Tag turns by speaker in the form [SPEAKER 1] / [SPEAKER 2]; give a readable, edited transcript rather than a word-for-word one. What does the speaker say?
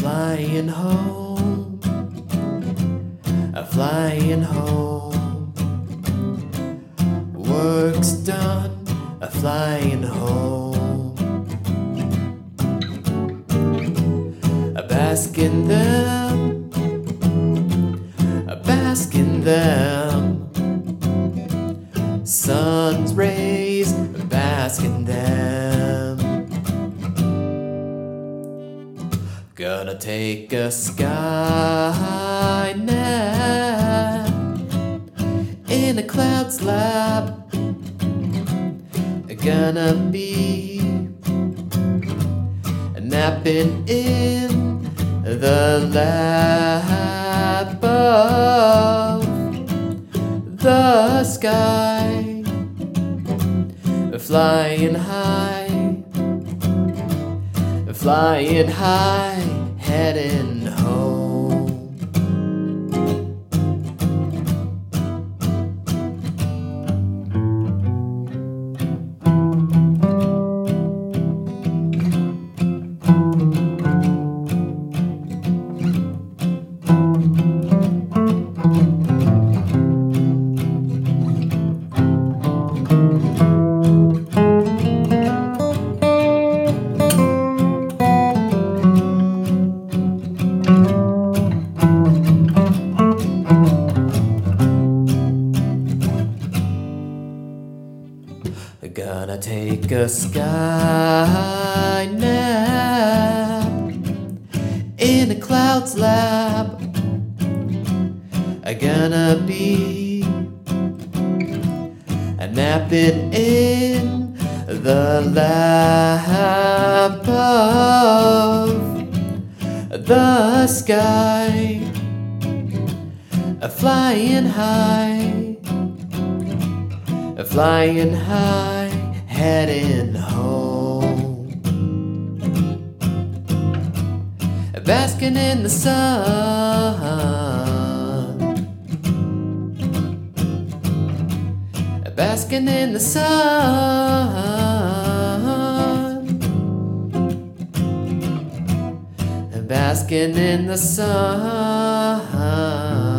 [SPEAKER 1] flying home, flying home. Work's done, flying home. Bask in them, bask in them. Sun's rays, bask in them. Gonna take a sky nap in a cloud slab. Gonna be napping in the lap of the sky, flying high, heading home. Gonna take a sky nap in a cloud's lab. Gonna be napping in the lap of the sky, flying high, heading home. Basking in the sun, basking in the sun, basking in the sun.